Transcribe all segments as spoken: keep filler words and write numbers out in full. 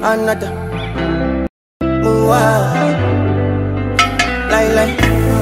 another. Move on. Like, like.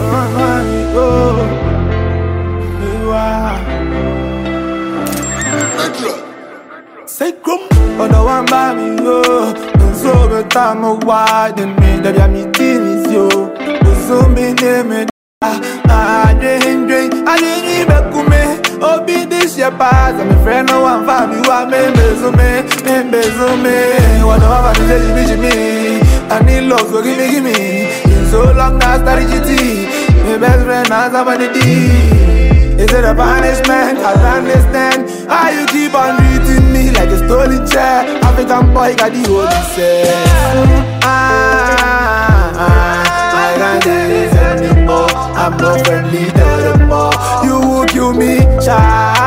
Say grum, on the one by me, yo. Don't so the time of wide and me, that I'm eating is yo. The zombie name it. I didn't drink, I didn't even come in. Oh, be this your pass. I'm a friend, no one family, who are me, bezume, me, bezume. What the one is telling me? I need love, so give me, give me. In so long, I started G T. My best friend, I somebody D. Is it a punishment? I don't understand how you keep on treating me like a stolen chair. African boy got the holy sense. Ah, ah, I can't do this anymore. I'm not friendly anymore. You will kill me, child.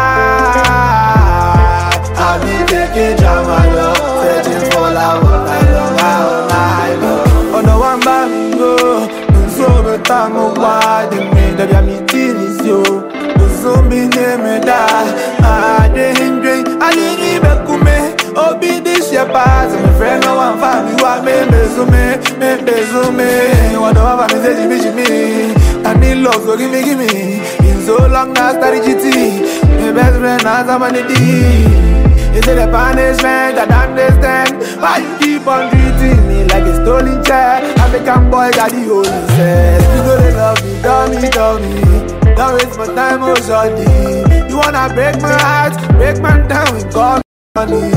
I'll be taking drama, love, searching for love all night long, all night long. On the one by me, go. So the time of why they made that I'm eating is you. Zombie name me die. I didn't drink, I didn't even come. Oh, be this your pass. My friend, no one family, who are me, bezume, me, bezume. What the one is telling me? I need love, so give me, give me. Been so long now, started G T. My best friend, now somebody D. Is it a punishment? I don't understand why you keep on treating me like a stolen child. African boy got the holy sense. You know they love me, dummy, dummy. Don't waste my time, oh shawty. You wanna break my heart, break my down and call me honey.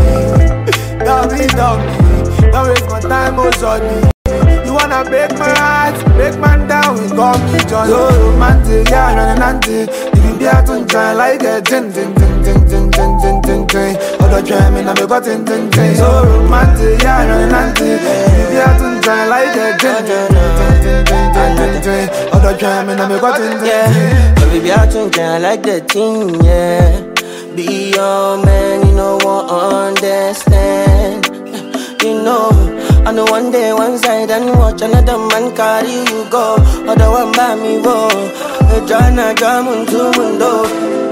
Dummy, dummy. Don't waste my time, oh shawty. You wanna break my heart, break my down and call me Johnny. So romantic, yeah, running auntie. You can be out and try like a tin, tin, tin, tin, tin, tin, tin, tin, tin. Other jamming, I'm a got tin, tin, tin. So romantic, yeah, running auntie. You can be out and try like a tin, tin, tin, tin, tin, tin, tin. Other jamming, I'm a got tin, tin, tin. Baby, I think I like that thing, yeah. Be your man, you know what understand. You know, I know one day one side and watch another man carry you go. Other one by me, go. A jana jamun to mundo.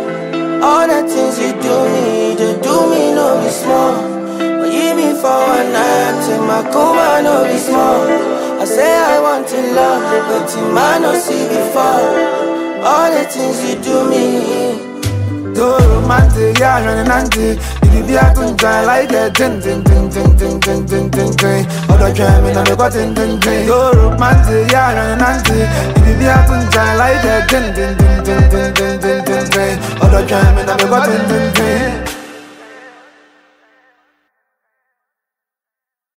All the things you do me, they do me no be small. But you me for one night, till my kuma no be small. I say I want to love, but you man no see before. All the things you do me. So romantic, yeah, running auntie. You be out and try like a tin, tin, tin, tin, tin, tin, tin, tin, tin. Other jamming, I'm a got tin, tin, tin. So romantic, yeah, running auntie. You be out and try like a tin, tin, tin, tin, tin, tin, tin, tin, tin. Other jamming, I'm a got tin, tin, tin.